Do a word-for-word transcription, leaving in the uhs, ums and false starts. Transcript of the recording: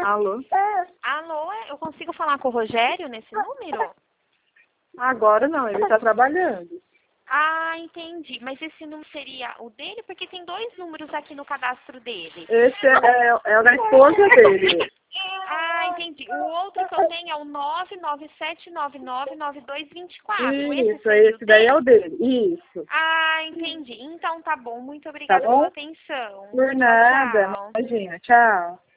Alô? Alô, eu consigo falar com o Rogério nesse número? Agora não, ele está trabalhando. Ah, entendi. Mas esse número seria o dele? Porque tem dois números aqui no cadastro dele. Esse é, é, é o da esposa dele. Ah, entendi. O outro que eu tenho é o nove nove sete nove nove nove dois dois quatro. Esse Isso, seria o esse daí é dele? o dele. Isso. Ah, entendi. Então tá bom. Muito Tá obrigada pela bom? atenção. Por Tchau, nada. tchau. Imagina. Tchau.